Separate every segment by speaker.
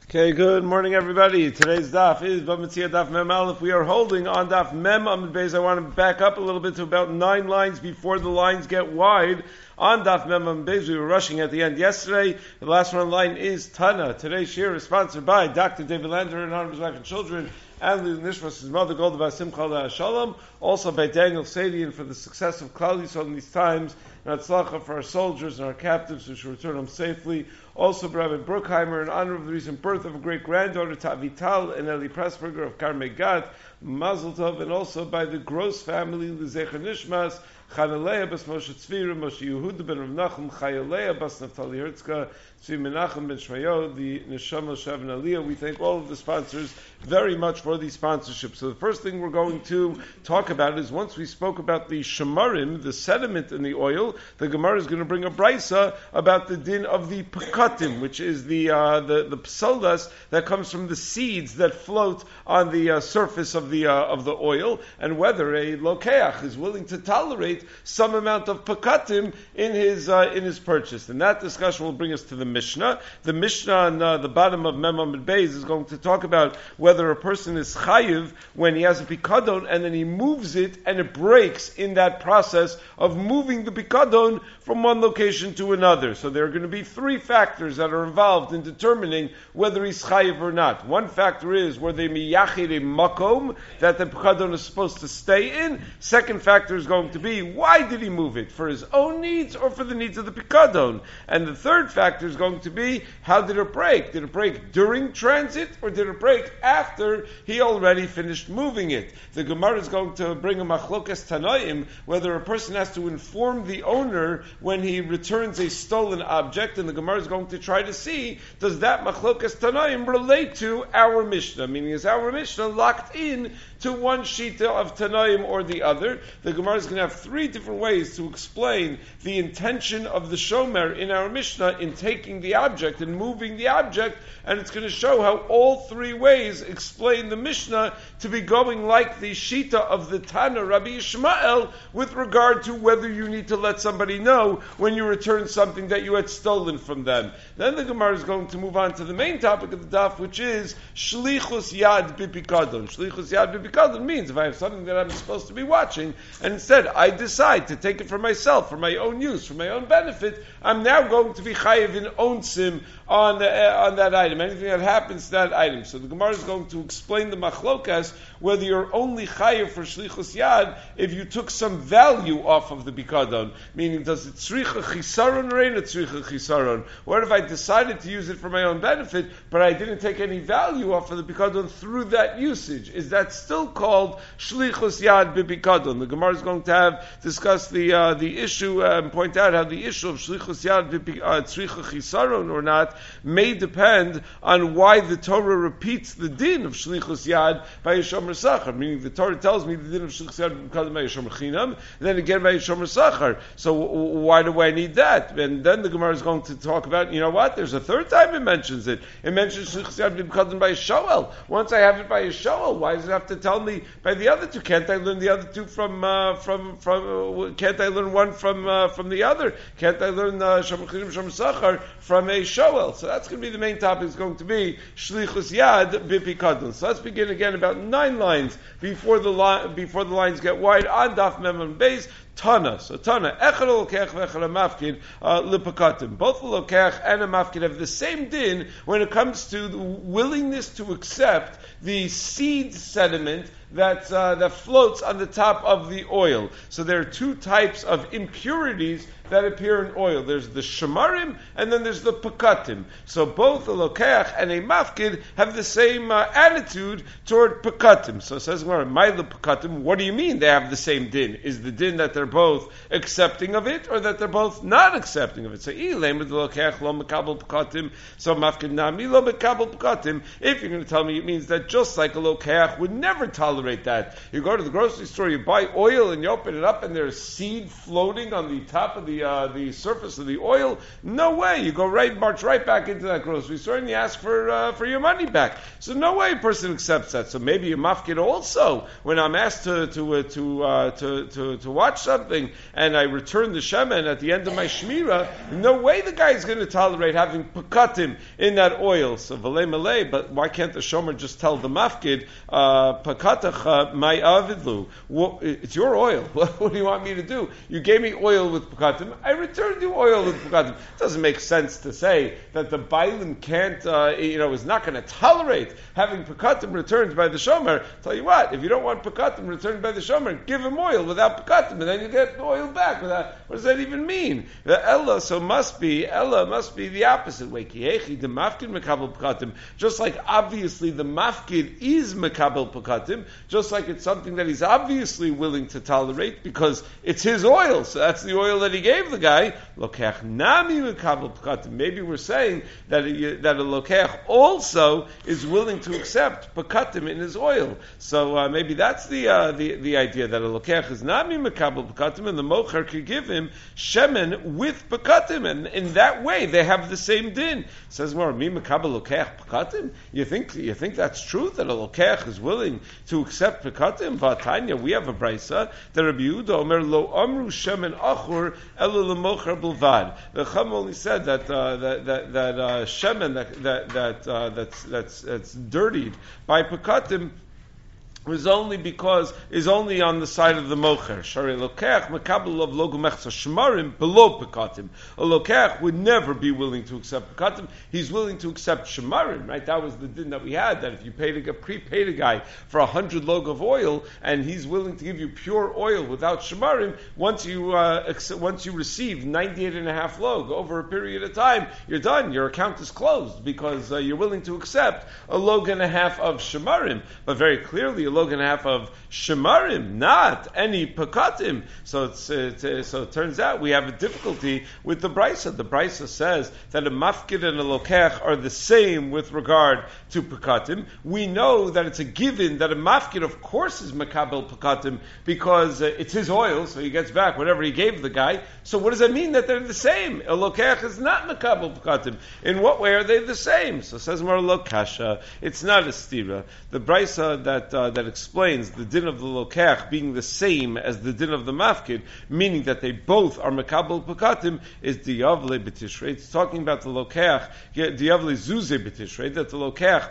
Speaker 1: Okay, good morning, everybody. Today's daf is Bamitzia Daf Mem Aleph. We are holding on daf Mem Amud Beis. I want to back up a little bit to about 9 lines before the lines get wide. On daf Mem Amud Beis, we were rushing at the end yesterday. The last one line is Tana. Today's shir is sponsored by Dr. David Lander and honor of his wife and children, and Nishmas, his mother, Golda Simcha Shalom. Also by Daniel Sadian for the success of Klal Yisrael in these times, and Atzlacha for our soldiers and our captives who should return home safely. Also by Rabbi Bruckheimer in honor of the recent birth of a great granddaughter, Tavital and Eli Pressburger of Karmei Gat, Mazel Tov, and also by the Gross family, L'Zecher Nishmas, Chanaleah bas Moshe Tzvira, Moshe Yehuda ben Rav Nachum, Chayaleah bas Naftali Herzka, Tzvi Menachem ben Shmayo, the Neshama Shav and Aliyah. We thank all of the sponsors very much for these sponsorships. So the first thing we're going to talk about is, once we spoke about the shemarim, the sediment in the oil, the Gemara is going to bring a brisa about the din of the pekatim, which is the psolas that comes from the seeds that float on the surface of the oil, and whether a lokeach is willing to tolerate some amount of pekatim in his purchase. And that discussion will bring us to the Mishnah. The Mishnah on the bottom of Mem Amud Beis is going to talk about whether a person is chayiv when he has a pikadon and then he moves it and it breaks in that process of moving the pikadon from one location to another. So there are going to be 3 factors that are involved in determining whether he's chayiv or not. One factor is whether miyachid a makom that the pikadon is supposed to stay in. Second factor is going to be, why did he move it? For his own needs or for the needs of the pikadon? And the third factor is going to be, how did it break? Did it break during transit or did it break after he already finished moving it? The Gemara is going to bring a machlokas tanaim, whether a person has to inform the owner when he returns a stolen object, and the Gemara is going to try to see, does that machlokas tanaim relate to our Mishnah? Meaning, is our Mishnah locked in to one shita of tanaim or the other? The Gemara is going to have 3 different ways to explain the intention of the shomer in our Mishnah in taking the object and moving the object, and it's going to show how all 3 ways explain the Mishnah to be going like the shita of the Tana Rabbi Yishmael with regard to whether you need to let somebody know when you return something that you had stolen from them. Then the Gemara is going to move on to the main topic of the daf, which is shlichus yad bipikadon. Shlichus yad bipikadon means if I have something that I'm supposed to be watching, and instead I decide to take it for myself, for my own use, for my own benefit, I'm now going to be chayiv in onsim on that item, anything that happens to that item. So the Gemara is going to explain the machlokas, whether you're only chayiv for shlichus yad if you took some value off of the bikadon, meaning does it tzricha chisaron or ain't it tzricha chisaron? What if I decided to use it for my own benefit, but I didn't take any value off of the bikadon through that usage? Is that still called shlichus yad bibikadon? The Gemara is going to discuss the issue and point out how the issue of shlichus yad tzricha chisaron or not may depend on why the Torah repeats the din of shlichus yad by Yishomer Sachar. Meaning the Torah tells me the din of shlichus yad by Yishomer Chinam, and then again by Yishomer Sachar. So why do I need that? And then the Gemara is going to talk about, you know what? There's a third time it mentions it. It mentions shlichus yad by Shoel. Once I have it by Shoel, why does it have to tell me by the other 2? Can't I learn the other 2 from? Can't I learn one from the other? Can't I learn Shomer Chinam, Shomer Sachar from a Shoel? So that's going to be the main topic. Is going to be shlichus yad bipikadon. So let's begin again about 9 lines before the lines get wide on daf Mem Amud Beis. Tana. So Tana, echad lokech v'echad mafkid lipakatim. Both the lokech and a mafkid have the same din when it comes to the willingness to accept the seed sediment that floats on the top of the oil. So there are 2 types of impurities that appear in oil. There's the shemarim and then there's the pekatim. So both a lokeach and a mafkid have the same attitude toward pekatim. So it says, my pekatim, what do you mean they have the same din? Is the din that they're both accepting of it or that they're both not accepting of it? So lokeach lo mekabel pekatim, so mafkid nami lo mekabel pekatim. If you're going to tell me it means that just like a lokeach would never tolerate tolerate that. You go to the grocery store, you buy oil, and you open it up, and there's seed floating on the top of the surface of the oil. No way. You march right back into that grocery store, and you ask for your money back. So no way a person accepts that. So maybe a mafkid also, when I'm asked to watch something, and I return the shemen at the end of my shmira, no way the guy is going to tolerate having pekatim in that oil. So v'lei malei, but why can't the shomer just tell the mafkid, pekatacha my avidlu? It's your oil. What do you want me to do? You gave me oil with pekatim. I returned you oil with pekatim. It doesn't make sense to say that the bailim can't, is not going to tolerate having pekatim returned by the shomer. Tell you what, if you don't want pekatim returned by the shomer, give him oil without pekatim, and then you get the oil back. What does that even mean? The Ella must be the opposite way. Kiechi the mafkid mekabel pekatim. Just like obviously the mafkid is mekabel pekatim, just like it's something that he's obviously willing to tolerate because it's his oil. So that's the oil that he gave the guy. Lokech nami mekabel pekatim. Maybe we're saying that a lokech also is willing to accept pekatim in his oil. So maybe that's the idea that a lokech is nami mekabel pekatim, and the mocher could give him shemen with pekatim, and in that way they have the same din. It says more, mi mekabel lokech pekatim. You think that's true that a lokech is willing to accept pekatim? V'atanya, we have a brisa that Rabbi Yehuda Omer lo amru shemen achur elo lemocher bilvad. The Chum only said that shemen that's dirtied by pekatim is only on the side of the mocher. Shari lokech mekabel of logu mechza shmarim below pekatim. A lokech would never be willing to accept pekatim. He's willing to accept shmarim, right? That was the din that we had, that if you prepaid a guy for 100 log of oil, and he's willing to give you pure oil without shmarim, once you receive 98.5 log over a period of time, you're done. Your account is closed because you're willing to accept a log and a half of shmarim. But very clearly, a log and a half of shemarim, not any pekatim. So it turns out we have a difficulty with the brisa. The brisa says that a mafkid and a lokech are the same with regard to pekatim. We know that it's a given that a mafkid, of course, is makabel pekatim because it's his oil, so he gets back whatever he gave the guy. So what does that mean that they're the same? A lokech is not makabel pekatim. In what way are they the same? So it says more lokasha. It's not a stira. The brisa that explains the din of the lokech being the same as the din of the mafkid, meaning that they both are makabel pekatim, is diyavle b'tishrei. It's talking about the lokech, diyavle zuze b'tishrei, that the lokech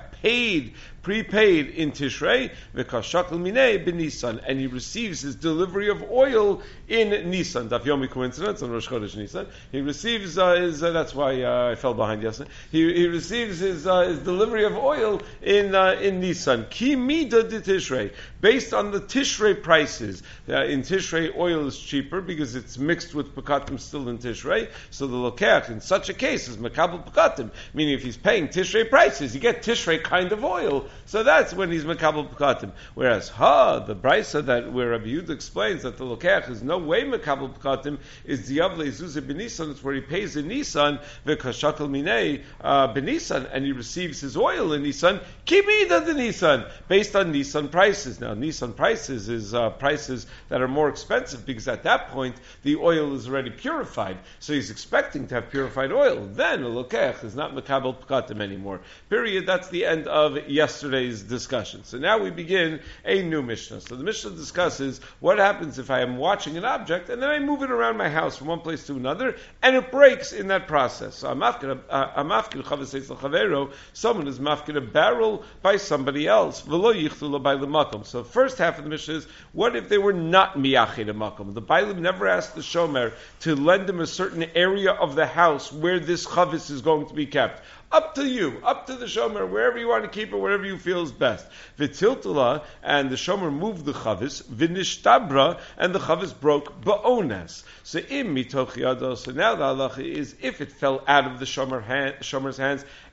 Speaker 1: prepaid in Tishrei, v'kashakl minei b'Nisan, and he receives his delivery of oil in Nisan. Daf Yomi coincidence on Rosh Chodesh Nisan. He receives his. That's why I fell behind yesterday. He receives his delivery of oil in Nisan. Ki mida de Tishrei, based on the Tishrei prices. In Tishrei, oil is cheaper because it's mixed with pekatim still in Tishrei. So the lokech in such a case is makabel pekatim, meaning if he's paying Tishrei prices, you get Tishrei kind of oil. So that's when he's makabel pekatim. Whereas the brisa that where Rabbi Yehuda explains that the lokech is no way makabel pekatim is diavle zuzah b'Nisan. It's where he pays in Nisan v'kashakal minei b'Nisan, and he receives his oil in Nisan. Kimida the Nisan, based on Nisan prices. Now Nisan prices is prices that are more expensive because at that point the oil is already purified. So he's expecting to have purified oil. Then a lokech is not makabel pekatim anymore. Period. That's the end of yesterday's discussion. So now we begin a new Mishnah. So the Mishnah discusses what happens if I am watching an object and then I move it around my house from one place to another and it breaks in that process. So I'm mafkid chavasei l'chavero. Someone is mafkid a barrel by somebody else. V'lo yichtu by the makom. So the first half of the Mishnah is, what if they were not miyachid a makom? The Bailim never asked the shomer to lend him a certain area of the house where this chavis is going to be kept. Up to you, up to the shomer, wherever you want to keep it, wherever you feel is best. V'tiltula, and the shomer moved the chavis, v'nishtabra, and the chavis broke ba'ones. So im mitoch yado, so now the halacha is, if it fell out of the shomer's hands,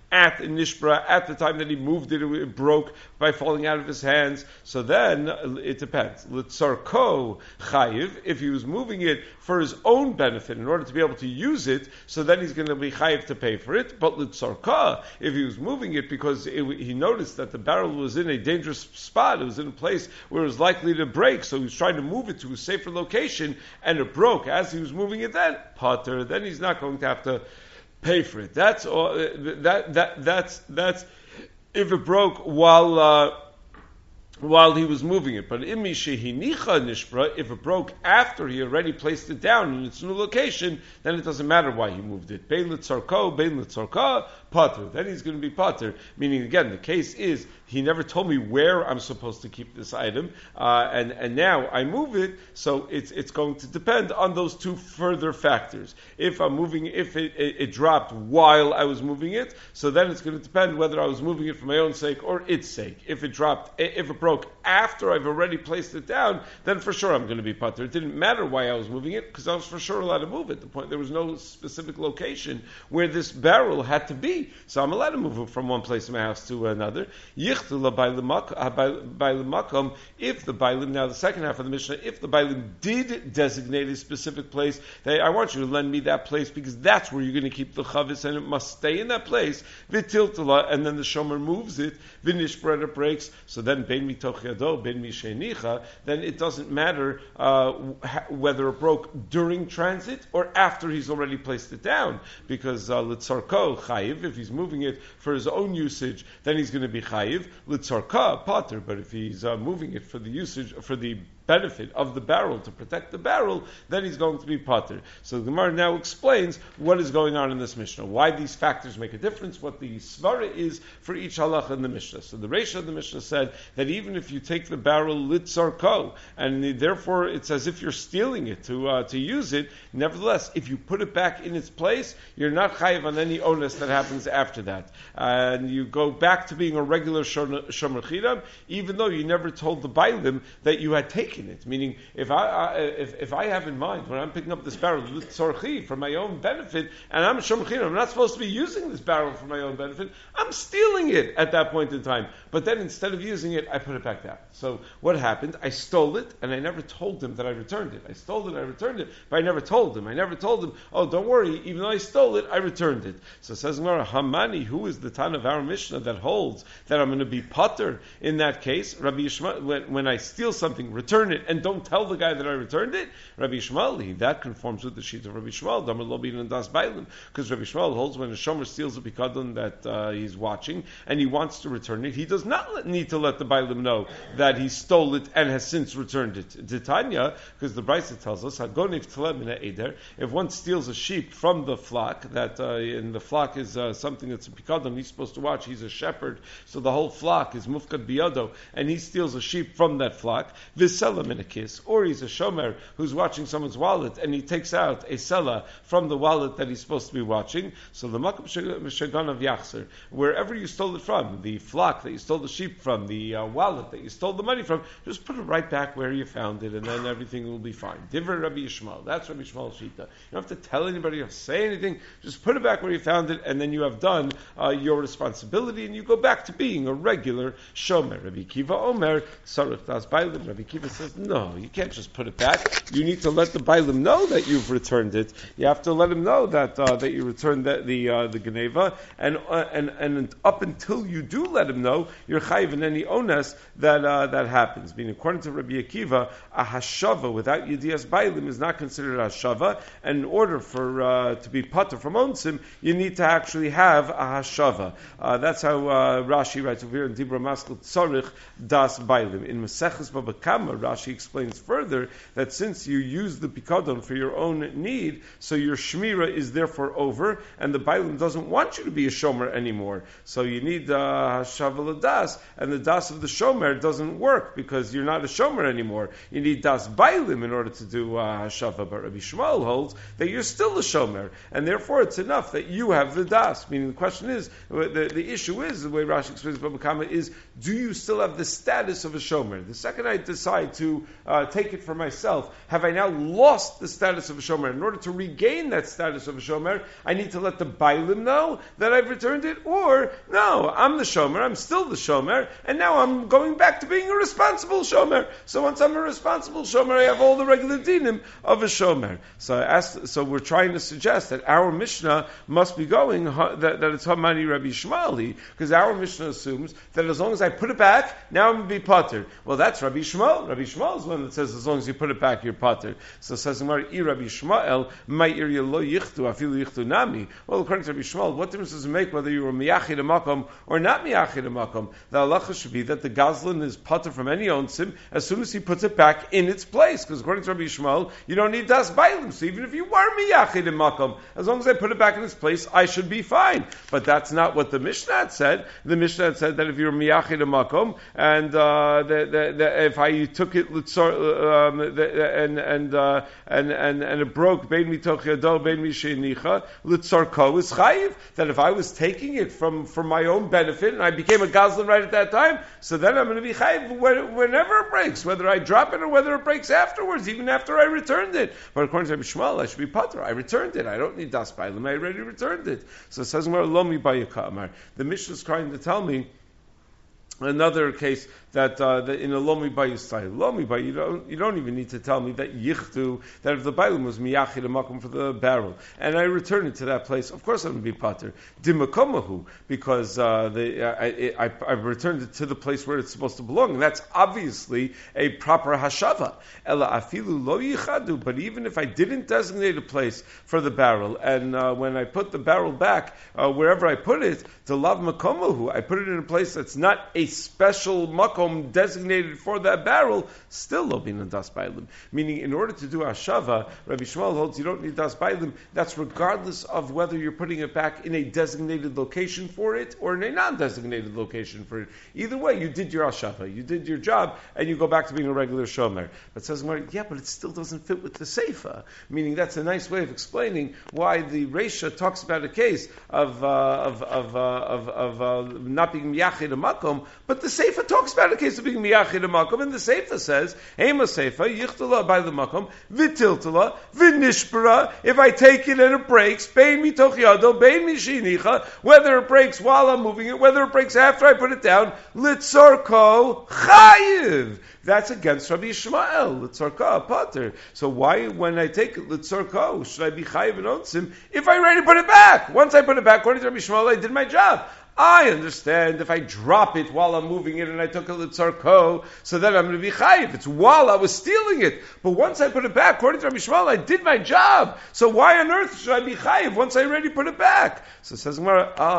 Speaker 1: at Nishbra, at the time that he moved it, it broke by falling out of his hands. So then it depends. Litzarko chayiv, if he was moving it for his own benefit in order to be able to use it, so then he's going to be chayiv to pay for it. But litzarka, if he was moving it because he noticed that the barrel was in a dangerous spot, it was in a place where it was likely to break, so he was trying to move it to a safer location, and it broke as he was moving it, then potter, then he's not going to have to pay for it. That's all. That's if it broke while he was moving it. But if it broke after he already placed it down in its new location, then it doesn't matter why he moved it. Bein l'tzarka, potter. Then he's going to be potter. Meaning, again, the case is, he never told me where I'm supposed to keep this item, and now I move it, so it's going to depend on those two further factors. If I'm moving, if it dropped while I was moving it, so then it's going to depend whether I was moving it for my own sake or its sake. If it broke after I've already placed it down, then for sure I'm going to be potter. It didn't matter why I was moving it, because I was for sure allowed to move it. The point, there was no specific location where this barrel had to be, so I'm allowed to move it from one place in my house to another. If the Bailim, now the second half of the Mishnah, if the Bailim did designate a specific place, I want you to lend me that place because that's where you're going to keep the chavis and it must stay in that place, v'tiltala, and then the shomer moves it, v'nishbra, it breaks, so then ben mitoch yado, ben mishenicha, then it doesn't matter whether it broke during transit or after he's already placed it down, because litzarko chayiv, if he's moving it for his own usage, then he's going to be chayiv. Litzarka potter, but if he's moving it for the usage, for the benefit of the barrel, to protect the barrel, then he's going to be potter. So the Gemara now explains what is going on in this Mishnah, why these factors make a difference, what the svara is for each halacha in the Mishnah. So the Reisha of the Mishnah said that even if you take the barrel litzarko, and therefore it's as if you're stealing it to use it, nevertheless, if you put it back in its place, you're not chayiv on any onus that happens after that. And you go back to being a regular shomer chidam, even though you never told the bailim that you had taken it. Meaning, if I have in mind when I'm picking up this barrel for my own benefit, and I'm a shomer chidam, I'm not supposed to be using this barrel for my own benefit, I'm stealing it at that point in time. But then instead of using it, I put it back down. So what happened? I stole it, and I never told him that I returned it. I stole it, I returned it, but I never told him. Oh, don't worry, even though I stole it, I returned it. So it says Gemara, Hamani, who is the Tan of our Mishnah that holds that I'm going to be potter in that case? Rabbi Yishmael, when I steal something, return it, and don't tell the guy that I returned it. Rabbi Yishmael, that conforms with the sheet of Rabbi Yishmael, Damar Lobin and Das Bailim, because Rabbi Yishmael holds when a shomer steals a pikadon that he's watching, and he wants to return it, he does not need to let the Bailim know that he stole it and has since returned it. Titania, because the Brisa tells us, if one steals a sheep from the flock, and the flock is something that's a pikadon, he's supposed to watch, he's a shepherd, so the whole flock is mufkad biyado, and he steals a sheep from that flock, v'selam in a kiss, or he's a shomer who's watching someone's wallet, and he takes out a sela from the wallet that he's supposed to be watching, so the makam shagan of yachzer, wherever you stole it from, the flock that you stole the sheep from, the wallet that you stole the money from, just put it right back where you found it, and then everything will be fine. Divrei Rabbi Yishmael, that's Rabbi Yishmael's shita. You don't have to tell anybody, you don't have to say anything, just put it back where you found it, and then you have done your responsibility, and you go back to being a regular shomer. Rabbi Kiva Omer, Sarich Das Bailim, Rabbi Kiva says, no, you can't just put it back. You need to let the Bailim know that you've returned it. You have to let him know that you returned the Geneva, and up until you do let him know, you're chayiv in any ones that happens. Meaning, according to Rabbi Akiva, a hashava without yedias Bailim is not considered a hashava, and in order for to be patur from onsim, you need to actually have a hashava. That's how Rashi writes over here in Dibra Maskil Tzorich Das Bailim. In Maseches Baba Kama, Rashi explains further that since you use the pikadon for your own need, so your shmira is therefore over, and the Bailim doesn't want you to be a shomer anymore. So you need hashava das, and the das of the shomer doesn't work because you're not a shomer anymore. You need das Bailim in order to do hashava. But Rabbi Shmuel holds that you're still a shomer, and therefore it's enough that you have the das. Meaning the question is, the issue is, the way Rashi explains Baba Kama is, do you still have the status of a shomer? The second I decide to take it for myself, have I now lost the status of a shomer? In order to regain that status of a shomer, I need to let the bailim know that I've returned it, or no, I'm the shomer, I'm still the shomer, and now I'm going back to being a responsible shomer. So once I'm a responsible shomer, I have all the regular dinim of a shomer. So we're trying to suggest that our Mishnah must be going that it's Hamani Rabbi Shmali, because our Mishnah assumes that as long as I put it back, now I'm going to be pater. Well, that's Rabbi Shmuel. Rabbi Shmuel is one that says as long as you put it back, you're pater. So it says Rabbi Shmuel, Ma'ir lo yichtu afilu yichtu nami. Well, according to Rabbi Shmuel, what difference does it make whether you were miyachid a makom or not miyachid a makom? The halacha should be that the gazlan is pater from any onsim as soon as he puts it back in its place. Because according to Rabbi Shmuel, you don't need das bailim. So even if you were miyachid a makom, as long as I put it back in its place, I should be fine. But that's not what the Mishnah had said. The Mishnah had said that if you're miyachid a makom, and if I took it and it broke bein mitoch yado bein mishenicha litzarko is chayiv, that if I was taking it for my own benefit and I became a gazlan right at that time, so then I'm going to be chayiv whenever it breaks, whether I drop it or whether it breaks afterwards, even after I returned it. But according to Rabbi Shmuel, I should be pater. I returned it. I don't need das bailim. I already returned it. So it says lomi bayika amar. The Mishnah is trying to tell me another case that in a lomi bayusai, lomi bay, you don't even need to tell me that yichtu, that if the bailim was miyachid a makom for the barrel, and I return it to that place, of course I'm going to be pater. Dimakomahu, because I've returned it to the place where it's supposed to belong, and that's obviously a proper hashava. Ela afilu lo yichadu, but even if I didn't designate a place for the barrel, and when I put the barrel back, wherever I put it, the lav makomahu, I put it in a place that's not a special makom designated for that barrel, still lo bin das bailim. Meaning, in order to do hashava, Rabbi Shmuel holds you don't need das bailim. That's regardless of whether you're putting it back in a designated location for it or in a non-designated location for it. Either way, you did your hashava, you did your job, and you go back to being a regular shomer. But says, yeah, but it still doesn't fit with the seifa. Meaning, that's a nice way of explaining why the Reisha talks about a case of not being miyachid a makom, but the Seifa talks about a case of being miyachid a makom, and the Seifa says, Ema Seifa, yichtala by the makom, vitiltala, vinishpara, if I take it and it breaks, bein mitoch yado, bein mishinicha, whether it breaks while I'm moving it, whether it breaks after I put it down, litzorko chayiv. That's against Rabbi Yishmael, litzorko pater. So why, when I take it, litzorko, should I be chayiv and onsim, if I already put it back? Once I put it back, according to Rabbi Yishmael, I did my job. I understand if I drop it while I'm moving it and I took a litzarko, so then I'm going to be chayiv. It's while I was stealing it. But once I put it back, according to Rabbi Shmuel, I did my job. So why on earth should I be chayiv once I already put it back? So it says,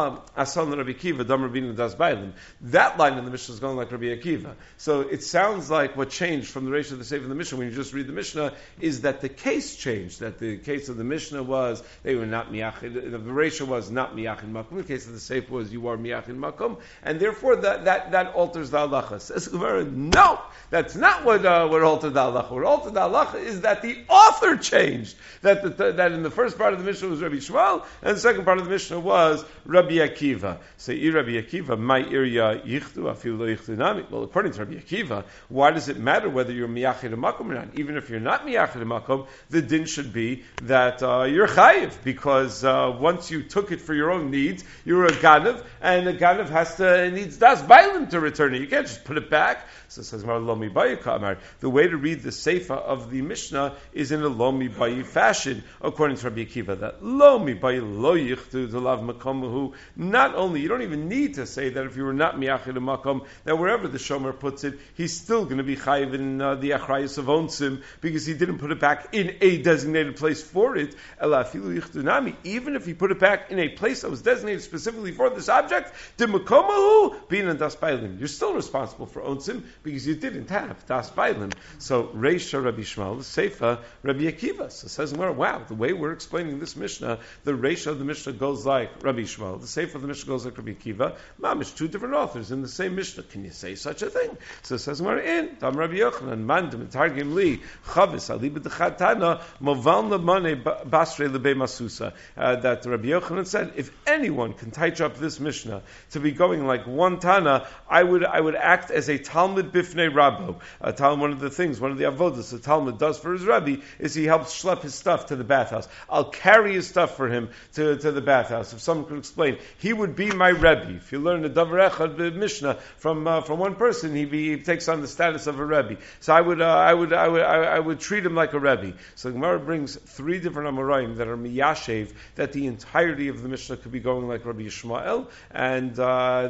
Speaker 1: Asan Rabbi Akiva, Dam Rabbeinu Das Bailim. That line in the Mishnah is going like Rabbi Akiva. So it sounds like what changed from the Reisha of the Sefer in the Mishnah, when you just read the Mishnah, is that the case changed. That the case of the Mishnah was, they were not miyachid, the Reisha was not miyachid makom. The case of the Sefer was, you are miyachid makom, and therefore that alters the halacha. Says the Gemara, no, that's not what altered the halacha. What altered the halacha is that the author changed. That in the first part of the Mishnah was Rabbi Shmuel, and the second part of the Mishnah was Rabbi Akiva. So, Rabbi Akiva, my irya yichtu afilu lo yichtu nami. Well, according to Rabbi Akiva, why does it matter whether you're miyachid a makom or not? Even if you're not miyachid a makom, the din should be that you're chayiv, because once you took it for your own needs, you're a ganav, and a ganav needs das bailim to return it. You can't just put it back. So it says, Lomi Bayi Kamar. The way to read the Seifa of the Mishnah is in a Lomi Bayi fashion, according to Rabbi Akiva, that Lomi Bayi Lo Yichtu Delav Makomahu. Not only, you don't even need to say that if you were not Miyachid a Makom, that wherever the Shomer puts it, he's still going to be Chayiv in the Achrayus of Onsim, because he didn't put it back in a designated place for it. Ela Afilu Yichtu Nami. Even if he put it back in a place that was designated specifically for this object, the Makomahu, being in Das Bailim. You're still responsible for Onsim, because you didn't have Das Bailim. So, Reisha Rabbi Shmuel, the Seifa Rabbi Akiva. So it says, wow, the way we're explaining this Mishnah, the Reisha of the Mishnah goes like Rabbi Shmuel, the Seifa of the Mishnah goes like Rabbi Akiva. Mamish, two different authors in the same Mishnah. Can you say such a thing? So it says, in Tam Rabbi Yochanan, Mandim, Targim Li, Chavis, Ali B'Dechatana, Moval Namane Basre Lebe Masusa. That Rabbi Yochanan said, if anyone can touch up this Mishnah, Mishnah to be going like one Tana, I would act as a Talmud Bifnei Rabbo. One of the avodas the Talmud does for his Rabbi is he helps schlep his stuff to the bathhouse. I'll carry his stuff for him to the bathhouse. If someone could explain, he would be my Rebbe. If you learn the Davar Echad Mishnah from one person, he takes on the status of a Rebbe. So I would treat him like a Rebbe. So the Gemara brings three different Amoraim that are miyashev, that the entirety of the Mishnah could be going like Rabbi Yishmael, and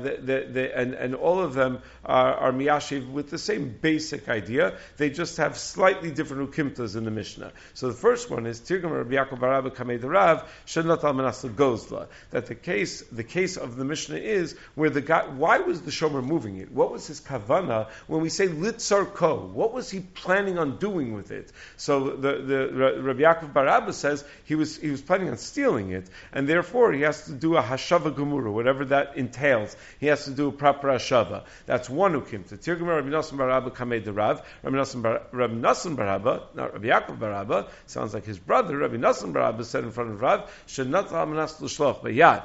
Speaker 1: all of them are miyashev with the same basic idea. They just have slightly different ukimtas in the Mishnah. So the first one is Tirgam Rabbi Yaakov bar Abba Kamei Derav Shenat Al Manasel Gozla. That the case of the Mishnah is where the guy, why was the shomer moving it? What was his kavana when we say litzar ko? What was he planning on doing with it? So the Rabbi Yaakov bar Abba says he was planning on stealing it, and therefore he has to do a hashava gemura, whatever that entails. He has to do a proper hashava. That's one ukimta. Tirgam Rabbi Nosson bar Abba Kamei Derav. Rabbi Nosson bar Abba, not Rabbi Yaakov bar Abba, sounds like his brother. Rabbi Nosson bar Abba said in front of Rav, "Shenat al manas l'shloch b'yad."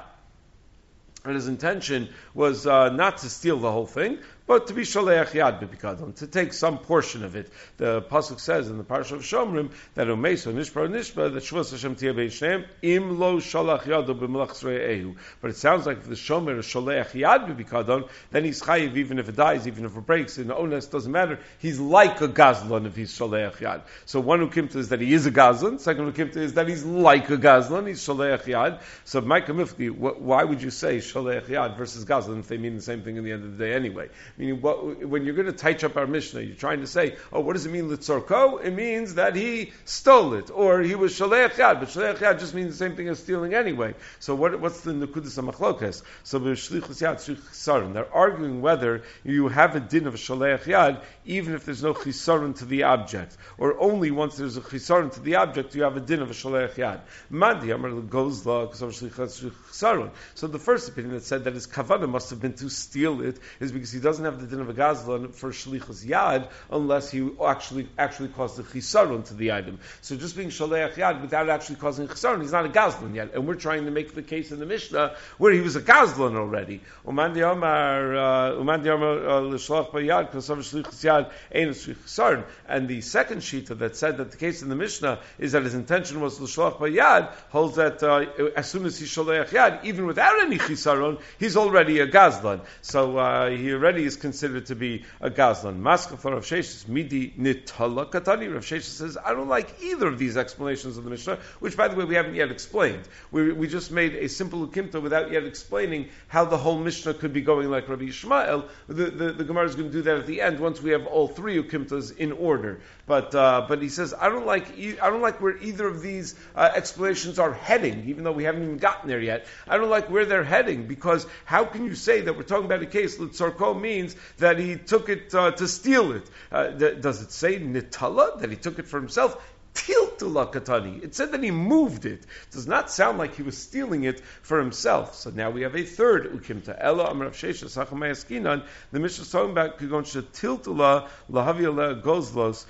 Speaker 1: And his intention was not to steal the whole thing, but to be shaleach yad b'pikadon, to take some portion of it. The pasuk says in the parsha of Shomrim that umeso nishpa that shvus Hashem tiyeh beishneim im lo shalach yado b'melach ehu. But it sounds like if the shomer is shaleach yad b'pikadon, then he's chayiv even if it dies, even if it breaks. In the ones doesn't matter. He's like a gazlan if he's shaleach yad. So one ukimta is that he is a gazlan. Second ukimta is that he's like a gazlan. He's shaleach yad. So Micah Mifki, why would you say shaleach yad versus gazlan if they mean the same thing in the end of the day anyway? Meaning, when you're going to touch up our Mishnah, you're trying to say, what does it mean, litzorko? It means that he stole it, or he was shaleach yad, but shaleach yad just means the same thing as stealing anyway. So what's the nekudas hamachlokes? So b'shlichus yad, shlich chisaron. They're arguing whether you have a din of a shaleach yad, even if there's no chisaron to the object, or only once there's a chisaron to the object, you have a din of a shaleach yad. Mandi amar gozla k'sav shlichus chisaron. So the first opinion that said that his kavanah must have been to steal it is because he doesn't have the din of a gazlan for shlichus yad unless he actually caused the chisaron to the item. So just being shaleach yad without actually causing chisaron, he's not a gazlan yet. And we're trying to make the case in the Mishnah where he was a gazlan already. Uman di'amar l'shalach b'yad k'sav shlichus yad ein chisaron. And the second shita that said that the case in the Mishnah is that his intention was l'shalach b'yad holds that as soon as he's shaleach yad, even without any chisaron, he's already a gazlan. So he already is considered to be a gazlan. Maskal for Rav Sheshes midi nitala katani. Rav Sheshes says, I don't like either of these explanations of the Mishnah, which, by the way, we haven't yet explained. We just made a simple ukimta without yet explaining how the whole Mishnah could be going like Rabbi Yishmael. The Gemara is going to do that at the end once we have all three ukimtas in order. But he says, I don't like where either of these explanations are heading, even though we haven't even gotten there yet. I don't like where they're heading, because how can you say that we're talking about a case Litzorko means that he took it to steal it? Does it say nitala, that he took it for himself? Tiltula katani. It said that he moved it. It does not sound like he was stealing it for himself. So now we have a third ukimta. Ella amrav shesha sachamay askinan. The Mishnah is talking about kigon shetiltula lahavia gozlos.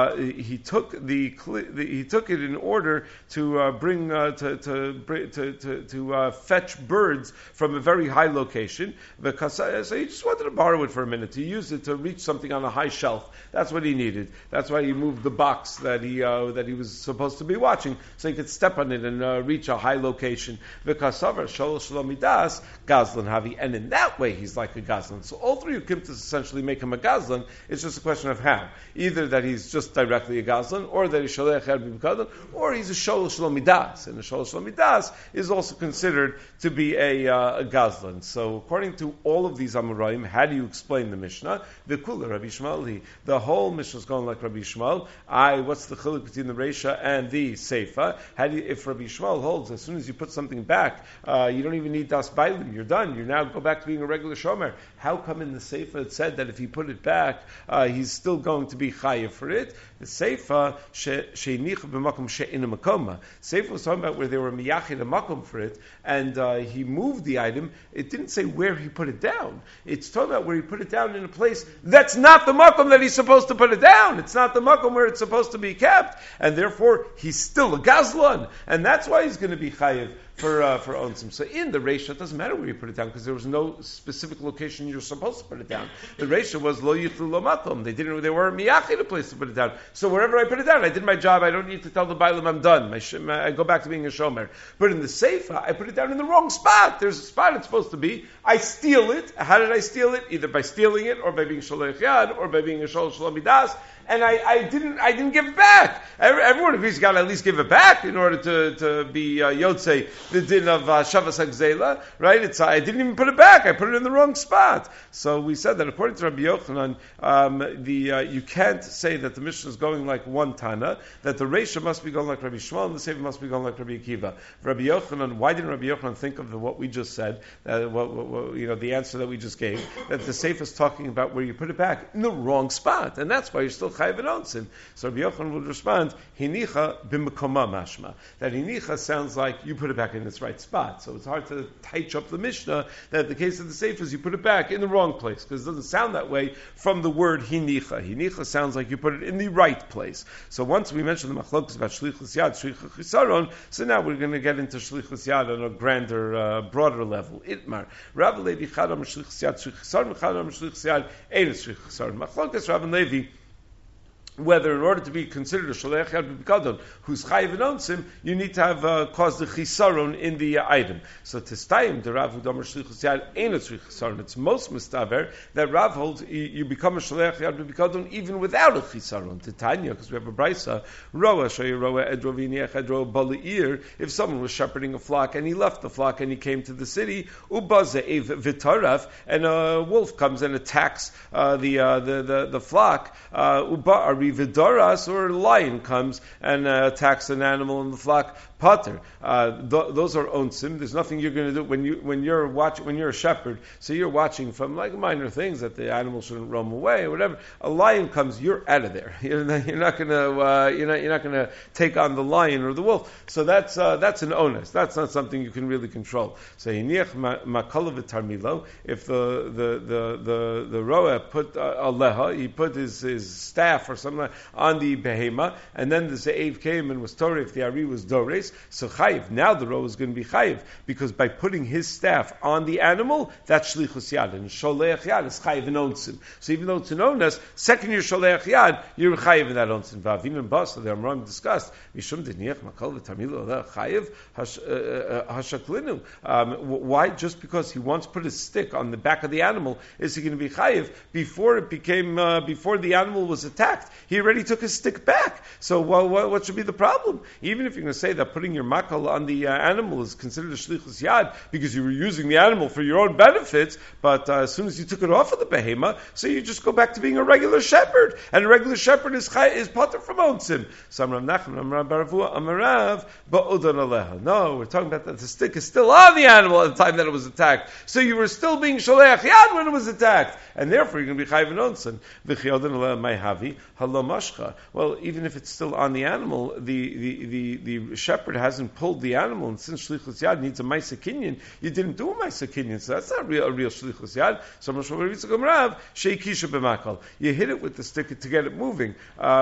Speaker 1: He took it in order to bring to fetch birds from a very high location. So he just wanted to borrow it for a minute, to use it to reach something on a high shelf. That's what he needed. That's why he moved the box that he was supposed to be watching, so he could step on it and reach a high location. And in that way, he's like a gazlan. So all three ukimtas essentially make him a gazlan. It's just a question of how. Either that he's just directly a gazlan, or that he's shaleach yad b'pikadon, or he's a sholosh lo midas. And a sholosh lo midas is also considered to be a gazlan. So according to all of these amoraim, how do you explain the Mishnah? The Rabbi Yishmael, the whole Mishnah is going like Rabbi Yishmael. What's the chiluk between the Reisha and the Seifa? If Rabbi Yishmael holds, as soon as you put something back, you don't even need das bailim, you're done. You now go back to being a regular shomer. How come in the Seifa it said that if he put it back, he's still going to be chayiv for it? The Seifa, she'nich b'makom she'ina makoma. Seifa was talking about where they were miyachid a makom for it, and he moved the item. It didn't say where he put it down. It's talking about where he put it down in a place that's not the makom that he's supposed to put it down. It's not the makom where it's supposed to be kept, and therefore he's still a gazlan, and that's why he's going to be chayiv for onsim. So in the Reisha, it doesn't matter where you put it down because there was no specific location you're supposed to put it down. The Reisha was lo yichlu lo makom. They weren't miyachid a place to put it down. So wherever I put it down, I did my job. I don't need to tell the Bailam I'm done. I go back to being a shomer. But in the Seifa, I put it down in the wrong spot. There's a spot it's supposed to be. I steal it. How did I steal it? Either by stealing it, or by being sholech yad, or by being a shol shlomidas. And I didn't give it back. Everyone agrees you got to at least give it back in order to be yotzei the din of shavas hagzela, right? I didn't even put it back. I put it in the wrong spot. So we said that according to Rabbi Yochanan, you can't say that the Mishnah is going like one Tana, that the Reisha must be going like Rabbi Shmuel and the Sefer must be going like Rabbi Akiva. Rabbi Yochanan, why didn't Rabbi Yochanan think of what we just said? The answer that we just gave, that the Sefer is talking about where you put it back in the wrong spot, and that's why you're still chayiv and onsim. So Rabbi Yochanan would respond, hinicha b'mekoma mashma. That hinicha sounds like you put it back in its right spot. So it's hard to tighten up the Mishnah that in the case of the Sefer is you put it back in the wrong place, because it doesn't sound that way from the word hinicha. Hinicha sounds like you put it in the right place. So once we mentioned the machlokas about shlichus yad, shlichus chisaron, so now we're going to get into shlichus yad on a grander, broader level. Itmar. Rav Levi chadam shlichus yad, shlichus chisaron, chadam shlichus yad, ein shlichus chisaron. Machlokas Rav Levi, whether in order to be considered a Sholech Yad B'Pikadon who's Chayiv and Onsim, you need to have caused the Chisaron in the item. So Testayim, the Rav Hudamer Shlichus Yad Ein Chisaron. It's most mistaver that Rav holds you become a Sholech Yad B'Pikadon even without a Chisaron. Titania, because we have a Brisa, Roa Shoy Roa Edro V'Niach Edro Bali'ir. If someone was shepherding a flock and he left the flock and he came to the city, Ubaze Ev V'Taraf, and a wolf comes and attacks the flock, Uba Vidoras, or a lion comes and attacks an animal in the flock, pater. Those are onsim. There's nothing you're going to do when you're a shepherd. So you're watching from like minor things that the animal shouldn't roam away or whatever. A lion comes, you're out of there. You're not going to take on the lion or the wolf. So that's an onus. That's not something you can really control. So hiniach makalav tarmilo. If the roa put aleha, he put his staff or something on the behema, and then the Ze'ev came and was Torah if the Ari was Dores, so Chayiv. Now the row is going to be Chayiv, because by putting his staff on the animal, that's Shlichus Yad, and Sholeach Yad is Chayiv and Onsim. So even though it's an onus, second year Sholeach Yad, you're Chayiv in that Onsim. V'avin and Bas, the Amram discussed, Mishum Diniach Makal V'Tamilo Chayiv Hashaklinu. Why? Just because he once put his stick on the back of the animal, is he going to be Chayiv? Before the animal was attacked, he already took his stick back. So what should be the problem? Even if you're going to say that putting your makal on the animal is considered a shlichus yad because you were using the animal for your own benefits, but as soon as you took it off of the behema, so you just go back to being a regular shepherd, and a regular shepherd is pater from onsim. So Amrav Nachman, Amrav Baravua, Amarav ba'odan aleha. No, we're talking about that the stick is still on the animal at the time that it was attacked. So you were still being sholeach yad when it was attacked, and therefore you're going to be chayiv and onsim. V'chiodan aleha ma'havi halomashcha. Well, even if it's still on the animal, the shepherd hasn't pulled the animal, and since shlichus yad needs a ma'aseh kinyan, you didn't do a ma'aseh kinyan, so that's not a real shlichus yad. So sheikisha b'makal, you hit it with the stick to get it moving.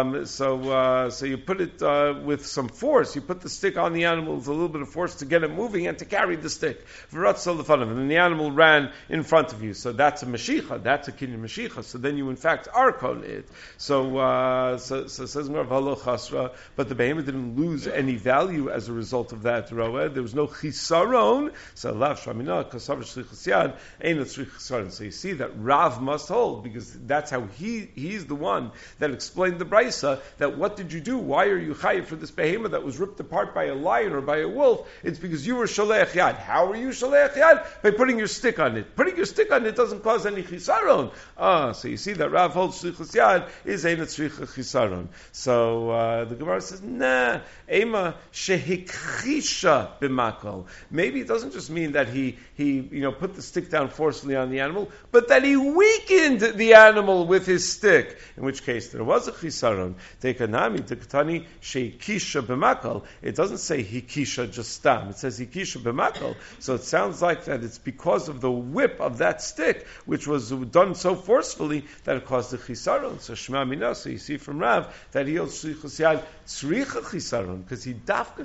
Speaker 1: So you put it with some force. You put the stick on the animal with a little bit of force to get it moving and to carry the stick. And then the animal ran in front of you. So that's a mashicha. That's a kinyan mashicha. So then you in fact are kol it. So says Merav Halo Chasra, but the behemoth didn't lose any value as a result of that roeh. There was no chisaron. So lav shramina kasav shlichus yad ein chisaron. So you see that Rav must hold, because that's how he's the one that explained the brisa, that what did you do? Why are you chayiv for this behemoth that was ripped apart by a lion or by a wolf? It's because you were sholeach yad. How are you sholeach yad? By putting your stick on it. Putting your stick on it doesn't cause any chisaron. So you see that Rav holds shlichus yad is ein chisaron. So the Gemara says, nah, ema shehikchisha b'makal. Maybe it doesn't just mean that he put the stick down forcefully on the animal, but that he weakened the animal with his stick. In which case there was a chisaron. Tekanami tekatani shehikisha b'makal. It doesn't say hikisha just stam. It says hikisha b'makal. So it sounds like that it's because of the whip of that stick, which was done so forcefully that it caused the chisaron. So Shema Mina, so you see from Rav that he holds shlichus yad tzricha chisaron, because he dafka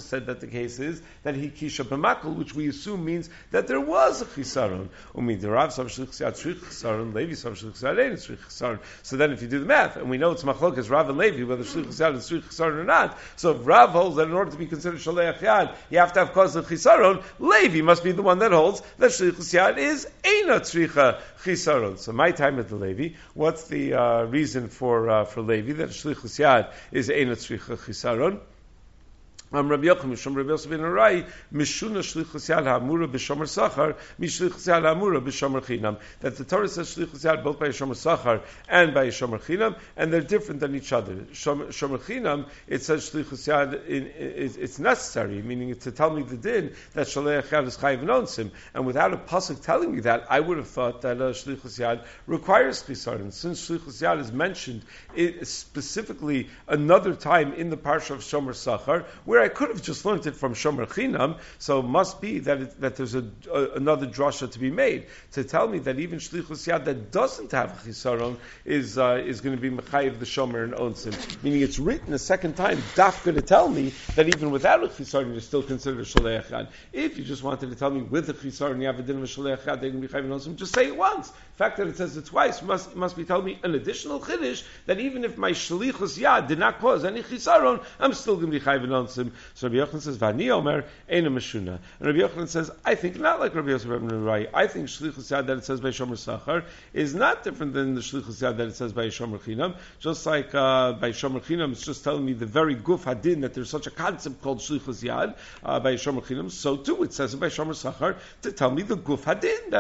Speaker 1: said that the case is that he kisha b'makol, which we assume means that there was a chisaron. Rav sav shlich siyad tzrich chisaron, Levi sav shlich siyad ein tzrich chisaron. So then, if you do the math, and we know it's machlokas Rav and Levi whether shlich siyad is tzrich chisaron or not. So if Rav holds that in order to be considered shaleach yad, you have to have cause of chisaron, Levi must be the one that holds that shlich siyad is eina tzricha chisaron. So my time at the Levi, what's the reason for Levi that shlich siyad is eina tzricha chisaron? Rabbi Yochanan, Mishum Rabbi Yosef ben Arai, Mishuna Shlichus Yad Ha'amura B'Shomer Sachar, Mishlichus Yad Ha'amura B'Shomer Chinam. That the Torah says Shlichus Yad both by Shomer Sachar and by Shomer Chinam, and they're different than each other. Shomer Chinam, it says Shlichus Yad, it's necessary, meaning to tell me the din that Shaleach Yad is Chayiv Nonsim. And without a pasuk telling me that, I would have thought that Shlichus Yad requires Chisaron. Since Shlichus Yad is mentioned specifically another time in the parsha of Shomer Sachar, where I could have just learned it from Shomer Chinam, so it must be that there's another drasha to be made to tell me that even Shlichus Yad that doesn't have a Chisaron is going to be Mechayiv the Shomer and Onsim. Meaning it's written a second time, dafka to tell me that even without a Chisaron you're still considered a Shaleach Yad. If you just wanted to tell me with a Chisaron you have a din of a Shaleach Yad, they're going to be Chayiv and Onsim, just say it once. The fact that it says it twice must be telling me an additional Chiddush that even if my Shlichus Yad did not cause any Chisaron, I'm still going to be Chayiv and Onsim. So Rabbi Yochanan says, Vani Omer, Eina Meshuna. And Rabbi Yochanan says, I think not like Rabbi Yosef ben Arai. I think Shlichus Yad that it says by Shomer Sachar is not different than the Shlichus Yad that it says by Shomer Chinam. Just like by Shomer Chinam, it's just telling me the very guf hadin that there's such a concept called Shlichus Yad by Shomer Chinam. So too, it says it by Shomer Sachar to tell me the guf hadin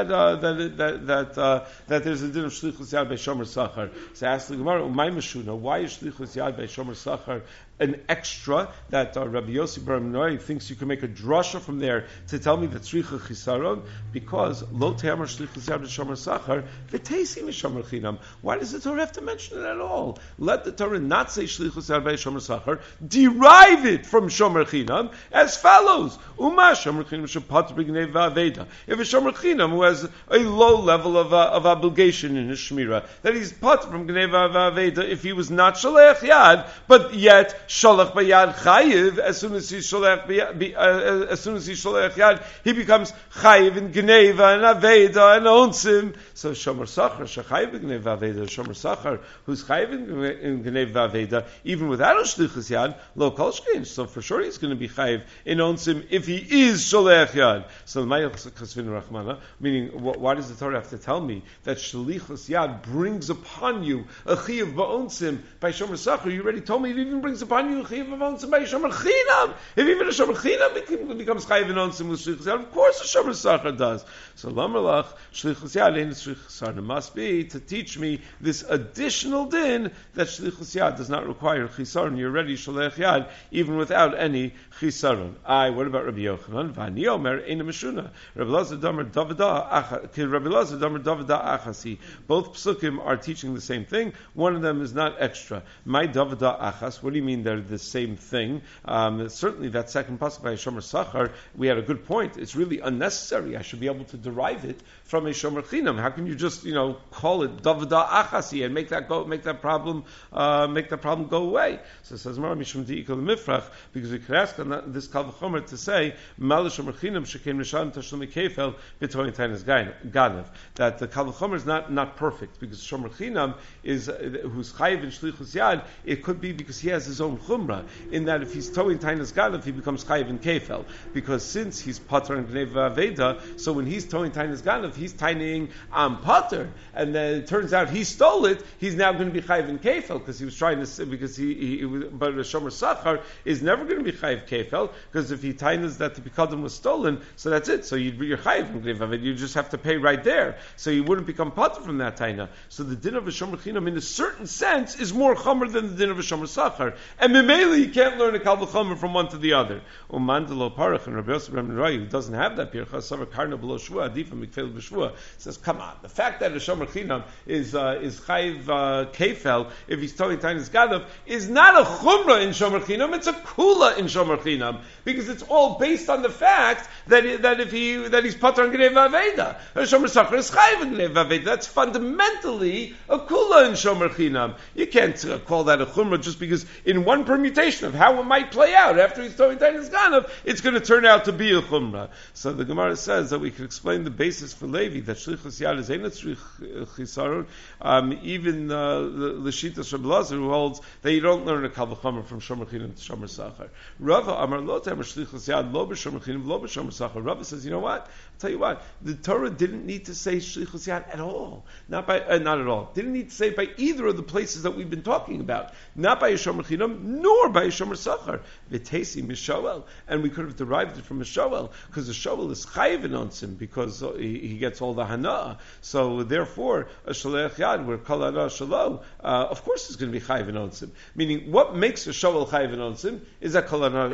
Speaker 1: that there's a din of Shlichus Yad by Shomer Sachar. So I ask the Gemara, Umay Meshuna, why is Shlichus Yad by Shomer Sachar an extra that Rabbi Yossi Bar Menoi thinks you can make a drasha from there to tell me that tzricha chisaron, because lo te'amar shlichus yad b'shomer sachar v'teisi m'shomer chinam. Why does the Torah have to mention it at all? Let the Torah not say shlichus yad b'shomer sachar, derive it from shomer chinam as follows: Uma shomer chinam shepat b'gnei v'aveda. If a shomer chinam who has a low level of obligation in his shmira, that he's pat from gnei v'aveda if he was not shaleach yad, but yet Sholach Bayad Chayiv, as soon as he's Sholach Yad, he becomes Chayiv in Gneva and Aveda and Onsim. So Shomer Sachar, Shechayiv in Gneva Aveda, Shomer Sachar, who's Chayiv in Gneva Aveda, even without a Shlichus Yad, Lo Kol Shkein. So for sure he's going to be Chayiv in Onsim if he is Sholach Yad. So Mayach Chasvin Rachmana, meaning why does the Torah have to tell me that Shlichus Yad brings upon you a Chayiv Ba'onsim by Shomer Sachar? You already told me it even brings upon you Chayiv Ba'onsim by Shomer Chinam. If even a Shomer Chinam becomes Chayiv Ba'onsim with Shlichus Yad, of course a Shomer Sachar does. So Lamalach Shlichus Yad ain't Shlichus Yad. It must be to teach me this additional din that Shlichus Yad does not require Chisaron. You're already Sholech Yad even without any Chisaron. What about Rabbi Yochanan? Vani Omer Eina Meshuna. Rabbi Lazar Damer Davida Achasi. Both psukim are teaching the same thing. One of them is not extra. My Davida Achas. What do you mean they're the same thing? Certainly that second pasuk by Shomer Sachar, we had a good point. It's really unnecessary. I should be able to derive it from a Shomer Chinam. How can you just call it Davida Achasi and make that problem go away? So it says Mara Mishum Di'ikol Mifrach, because we could ask on this Kal V'chomer to say Mal Shomer Chinam Shekem Nisham Tashlumi Kefel B'Toyin Tainas Ganav, that the Kal V'chomer is not perfect, because Shomer Chinam is who's Chayiv in Shlichus Yad. It could be because he has his own chumrah, in that if he's towing Tainas Ganav, he becomes Chayiv in Kefel, because since he's Pater and Gnei V'Aveda, so when he's towing Tainas Ganav, he's taining Pater, and then it turns out he stole it, he's now going to be Chayiv in Kefel, because he was trying to, because he but a Shomer Sachar is never going to be Chayiv Kefel, because if he tainas that the Pikadim was stolen, so that's it, so you're Chayiv in Gnei V'Aveda, you just have to pay right there, so you wouldn't become Pater from that taina. So the din of a Shomer Chinam in a certain sense is more chomer than the din of a Shomer Sachar, and Memeli you can't learn a Kal V'chomer from one to the other. Umandalo Parach and Rabbi Yosef ben Arai, who doesn't have that Pircha Savar Karna Below Shvua Adifa Mikfel B'Shvua, says, come on, the fact that a Shomer Chinam is Chayiv Kefel if he's towing Tainas Ganav is not a chumrah in Shomer Chinam, it's a kula in Shomer Chinam, because it's all based on the fact that he's Pater on Gnei V'Aveda. A Shomer Sachar is Chayiv in Gnei V'Aveda. That's fundamentally a kula in Shomer Chinam. You can't call that a chumrah just because in one permutation of how it might play out after he's throwing Tainas Ganav, it's going to turn out to be a Chumrah. So the Gemara says that we can explain the basis for Levi, that Shlichus Yad is Einat Chisaron, even the Shita Shablazer, who holds that you don't learn a Kal V'chomer from Shomer Chinim to Shomer Sachar. Rava Amar Lo Tamer Shlichus Yad Lo B'Shomer Chinim Lo B'Shomer Sachar. Rava says, you know what? I'll tell you what, the Torah didn't need to say Shlichus Yad at all. Not at all. Didn't need to say it by either of the places that we've been talking about. Not by a Shomer Chinam, nor by a Shomer Sachar. V'tesi Mishoel. And we could have derived it from a Shoel, because the Shoel is Chayiv in Onsim, because he gets all the Hana. So therefore, a Shalech Yad, where Kol Hana Shalo, of course is going to be Chayiv in Onsim. Meaning, what makes a Shoel Chayiv in Onsim is a Kol Hana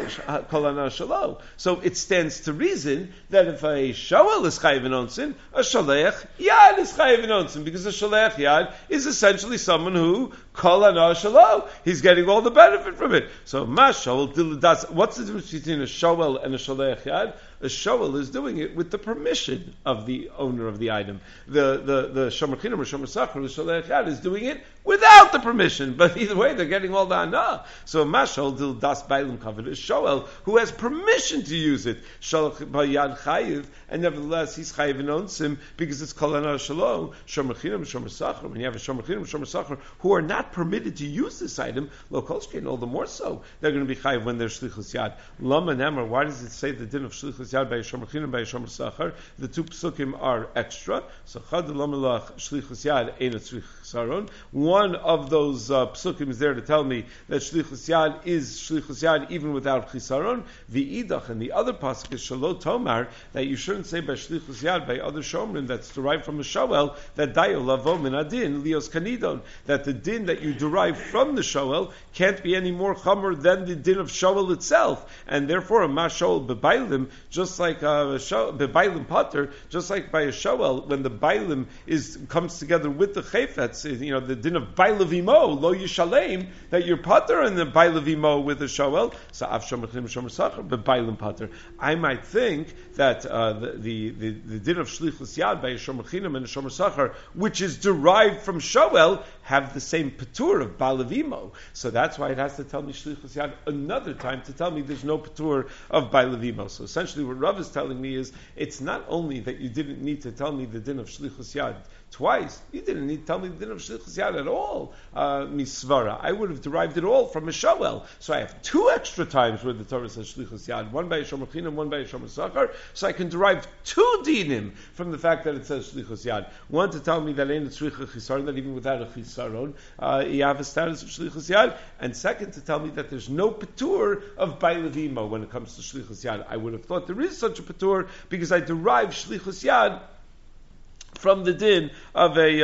Speaker 1: Shalo. So it stands to reason that if a Shoel is Chayiv in Onsim, a Shalech Yad is Chayiv in Onsim, because a Shalech Yad is essentially someone who Kol Hana Shalo. He's getting all the benefit from it. So Mashal, what's the difference between a Shoel and a Shalech Yad? A Shoel is doing it with the permission of the owner of the item. The Shomer Chinam or Shomer Sachar, the Shalech Yad, is doing it without the permission. But either way, they're getting all the Hana. So Mashal Dil Das Bailim Kavod is Shoel, who has permission to use it. Shalach Bayad Chayiv, and nevertheless he's Chayiv in Onsim because it's Kol Hana Shalo. Shomer Chinam, Shomer Sachar. When you have a Shomer Chinam, Shomer Sachar, who are not permitted to use this item, Lo Kolshkein, all the more so, they're going to be Chayiv when they're Shlichus Yad. Lama Nemar, why does it say the din of Shlichus Yad by a Shomer Chinam, by a Shomer Sachar? The two psukim are extra. So Chad Lamelach Shlichus Yad Ein Tzrich Saron. One of those psukim is there to tell me that Shlichus Yad is Shlichus Yad even without Chisaron. The Idach, and the other pasuk is Shalot Tomar, that you shouldn't say by Shlichus Yad by other Shomrim that's derived from a Shoel, that Dayo Lavo Min Adin Lios Kanidon, that the din that you derive from the Shoel can't be any more Chomer than the din of Shoel itself, and therefore a Mashol Bebailim, just like Bebailim Potter, just like by a Shoel, when the Bailim comes together with the Chayfetz, the din of Bailavimo, Lo Yishalem, that you're Potter and the Bailavimo with a Shoel, so Av Shomer Chinim Shomer Sachar, Bebailim Potter. I might think that the din of Shlichus Yad by a Shomer Chinam and a Shomer Sachar, which is derived from Shoel, have the same patur of Bailavimo. So that's why it has to tell me Shlichus Yad another time to tell me there's no patur of Bailavimo. So essentially what Rav is telling me is, it's not only that you didn't need to tell me the din of Shlichus Yad twice, you didn't need to tell me the din of Shlichus Yad at all, Misvara. I would have derived it all from a Shoel. So I have two extra times where the Torah says Shlichus Yad, one by a Shomer Chinam, one by a Shomer Sachar, so I can derive two dinim from the fact that it says Shlichus Yad. One to tell me that ain't a Tzricha Chisaron, that even without a Chisaron, you have a status of Shlichus Yad, and second to tell me that there's no patur of Bailavimo when it comes to Shlichus Yad. I would have thought there is such a patur because I derive Shlichus Yad from the din of a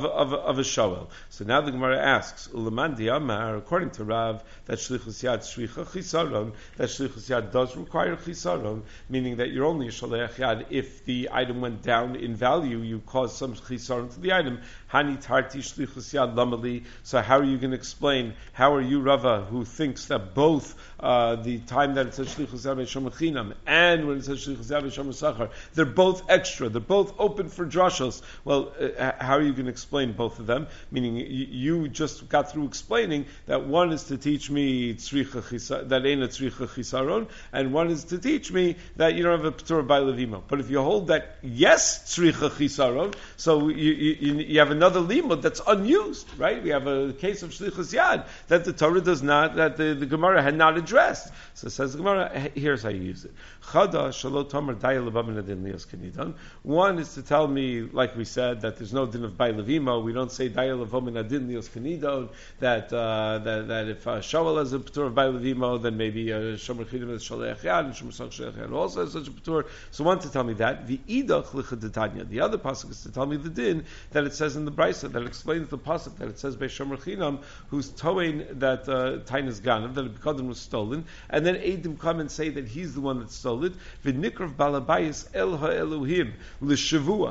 Speaker 1: Shoel. So now the Gemara asks, Ulaman Diamar, according to Rav, that Shlichus Yad Shricha Chisaron, that Shlichus Yad does require Chisaron, meaning that you're only a Shalech Yad if the item went down in value, you caused some Chisaron to the item. Hani Tarti Shlichus Yad Lamali. So how are you going to explain? How are you, Rava, who thinks that both the time that it says Shlichus Yad Shomer Chinam and when it says Shlichus Yad Shomer Sachar, they're both extra, they're both open for drashos? Well, how are you going to explain both of them? Meaning, you just got through explaining that one is to teach me that ain't a tzricha chisaron, and one is to teach me that you don't have a patur by levimo. But if you hold that yes tzricha chisaron, so you have another limud that's unused, right? We have a case of shlichus yad that the Torah does not, that the Gemara had not addressed. So it says the Gemara, here's how you use it. Chada shalot tamar daya levamin adin lios kanidon. One is to tell me, like we said, that there's no din of bay levimo. We don't say daya levamin adin lios kanidon. That if Shoel has a patur of bay levimo, then maybe shomer chidim is shalech yad and shomer sach shalech yad also has such a patur. So one to tell me that the idach lichadetanya. The other pasuk is to tell me the din that it says in the brisa that explains the pasuk that it says by shomer chinam who's towing that tainas ganav that the bekadim was stolen, and then Eidim come and say that he's the one that stole it. V'nikrav balabayis el ha'eluhim l'shavua, that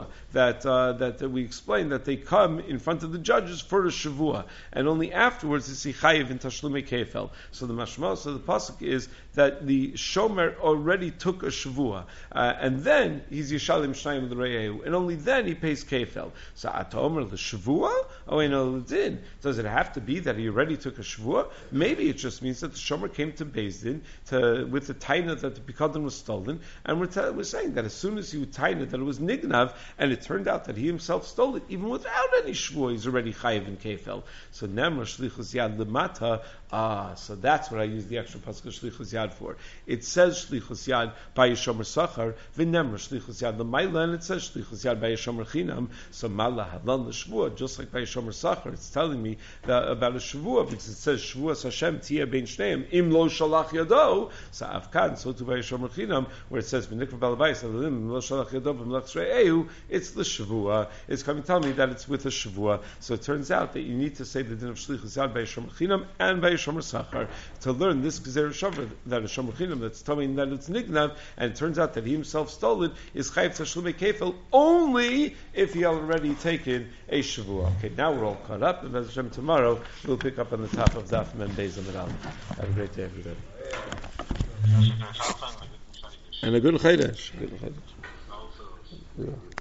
Speaker 1: that we explained that they come in front of the judges for a shavua, and only afterwards is he chayiv in tashlumei kefel. So the mashma, so the pasuk is that the shomer already took a shavua, and then he's yishalim shnayim l're'ehu, and only then he pays kefel. So atomer the shavua, oh I know the din. Does it have to be that he already took a shavua? Maybe it just means that the shomer came to Beis Din with the taina that the pikadon was stolen, and we're saying that as soon as he would taina that it was nignav, and it turned out that he himself stole it, even without any shvua, he's already chayiv in kefel. So nemar shlichus yad lemata. So that's what I use the extra pasuk shlichus yad for. It says shlichus yad by yishomer sachar, v'nemar shlichus yad lemayla, and it says shlichus yad by yishomer chinam. So mala halan l'shvua, just like by yishomer sachar, it's telling me that about a shvua, because it says shvua Hashem tia ben shneim im lo shalach yado. So afkan, so to by yishomer chinam, where it says v'nikra balabais alim im lo shalach yado v'mlach shre'ehu, it's the shavua. It's coming to tell me that it's with a shavua. So it turns out that you need to say the din of shlichus yad by Shomer Chinam and by Shomer Sachar to learn this gezer shavar that a Shomer Chinam that's telling that it's nignav, and it turns out that he himself stole it is chayiv tashlumei kefel only if he already taken a shavua. Okay, now we're all caught up, and as Hashem tomorrow we'll pick up on the top of Daf Mem Beis Amud Aleph. Have a great day, everybody. And a good Chodesh. Yeah.